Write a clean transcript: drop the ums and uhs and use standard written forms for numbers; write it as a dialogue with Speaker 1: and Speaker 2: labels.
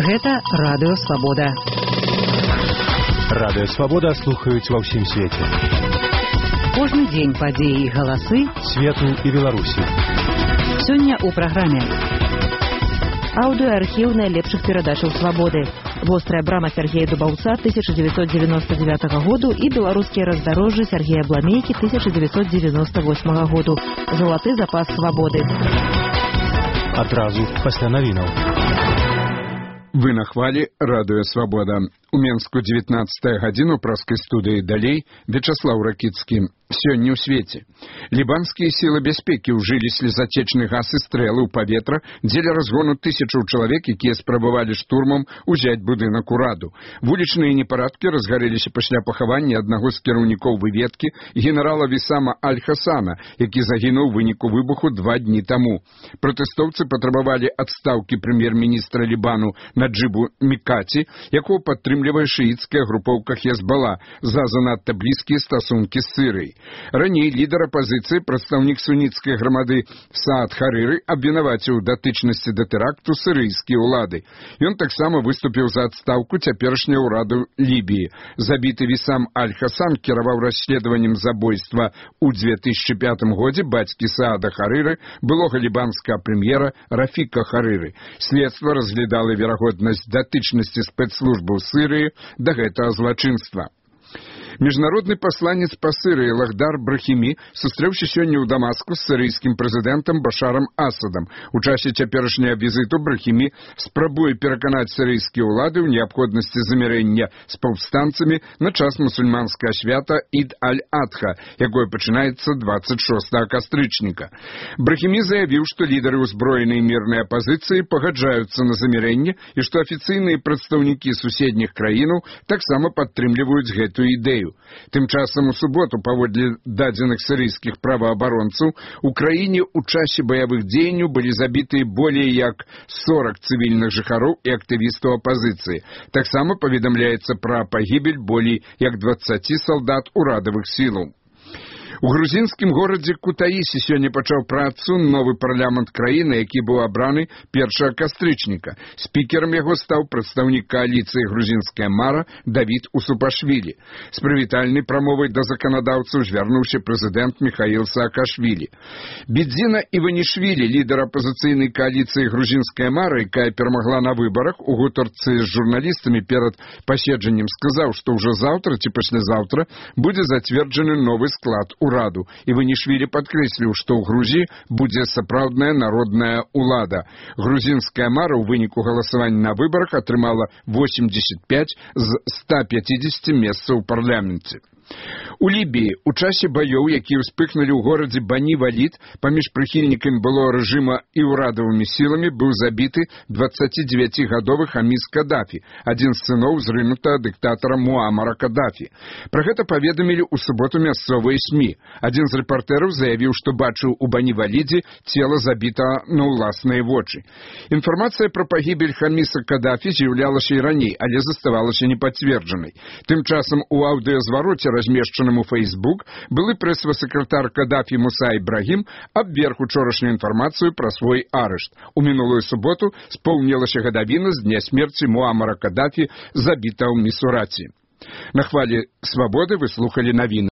Speaker 1: Гэта Радыё Свабода.
Speaker 2: Радыё Свабода слухаюць ва ўсім свеце.
Speaker 1: Кожны дзень падзеі і галасы
Speaker 2: свету і Беларусі.
Speaker 1: Сёння ў праграме аўдыоархіў найлепшых перадачаў Свабоды, вострая брама Сергея Дубаўца 1999 году і беларускія раздарожжы Сергея Бламейкі 1998 году. Залаты запас Свабоды.
Speaker 2: Адразу пасля навінаў.
Speaker 3: Вы на хвалі Радыё Свабода. У Менску 19 гадзіну праскай студыі далей Вячаслаў Ракіцкі. Сёння ў свеце. Лібанскія сілы бяспекі ўжылі слезатечны газ і стрэлы ў паветра дзеля разгону тысячаў чалавек, якія спрабавалі штурмам узяць будынак ураду. Вулічныя непарадкі разгарэліся пасля пахавання аднаго з кіраўнікоў выведкі генерала Вісама Аль-Хасана, які загінуў у выніку выбуху 2 дні таму. Пратэстоўцы патрабавалі адстаўкі прэм'ер-міністра Лібану Наджыбу Мікаці, якого падтрымлівае шыіцкая групоўка Хезбала за занадта блізкія стасункі з Сірыяй. Раней лідар апазіцыі, прадстаўнік суніцкай грамады Саад Харыры, абвінаваціў у датычнасці да тэракту сірыйскія ўлады. Ён таксама выступіў за адстаўку цяперашняга ўраду Лібіі. Забіты Вісам Аль-Хасан кіраваў расследаваннем забойства ў 2005 годзе бацькі Саада Харыры, былога лібанскага прэм'ера Рафіка Харыры. Следства разглядала верагоднасць датычнасці спецслужбаў Сірыі да гэтага злачынства. Міжнародны пасланец па Сірыі Лахдар Брахімі сустрэўся сёння ў Дамаску з сірыйскім прэзідэнтам Башарам Асадам. У часе цяперашняга візіту Брахімі спрабуе пераканаць сірыйскія ўлады ў неабходнасці замірэння з паўстанцамі на час мусульманскага свята Ід-аль-Адха, якое пачынаецца 26 кастрычніка. Брахімі заявіў, што лідары ўзброенай мірнай апазіцыі пагаджаюцца на замірэнне і што афіцыйныя прадстаўнікі суседніх краінаў таксама падтрымліваюць гэтую ідэю. Тым часам у суботу, паводле дадзеных сірыйскіх праваабаронцаў, у краіне ў часе баявых дзеянняў былі забітыя болей як 40 цывільных жыхароў і актывістаў апазіцыі. Таксама паведамляецца пра пагібель болей як 20 салдат урадавых сілаў. У грузінскім горадзе Кутаісі сёння пачаў працу новы парламент краіны, які быў абраны 1 кастрычніка. Спікерам яго стаў прадстаўнік кааліцыі грузінская мара Давід Усупашвілі. З прывітальнай прамовай да заканадаўцаў звярнуўся прэзідэнт Міхаіл Саакашвілі. Бедзіна Іванішвілі, лідар апазіцыйнай кааліцыі грузінская мара, якая перамагла на выбарах, у гутарцы з журналістамі перад паседжаннем сказаў, што ўжо заўтра ці паслязаўтра будзе зацверджаны новы склад ураду. Іванішвілі падкрэсліў, што ў Грузіі будзе сапраўдная народная ўлада. Грузінская мара ў выніку галасавання на выбарах атрымала 85 з 150 месцаў у парламенце. У Лібіі у часе баёў, якія ўспыхнулі ў горадзе Бані-Валід, паміж прыхільнікамі былога рэжыма і ўрадавымі сіламі быў забіты 29-гадовы Хаміз Кадафі, адзін з сыноў зрынутага дыктатара Муамара Кадафі. Пра гэта паведамілі ў суботу мясцовыя СМІ. Адзін з рэпартэраў заявіў, што бачыў у Бані-Валідзе цела забітага на ўласныя вочы. Інфармацыя пра пагібель Хаміза Кадафі з'яўлялася і раней, але заставалася непацверджанай. Тым часам у аўдыёзвароце, размешчаным у Facebook, былы прэс-сакратар Кадафі Муса Ібрагім абверг учорашнюю інфармацыю пра свой арышт. У мінулую суботу споўнілася гадавіна з дня смерці Муамара Кадафі, забітага ў Місураці. На хвалі Свабоды вы слухалі навіны.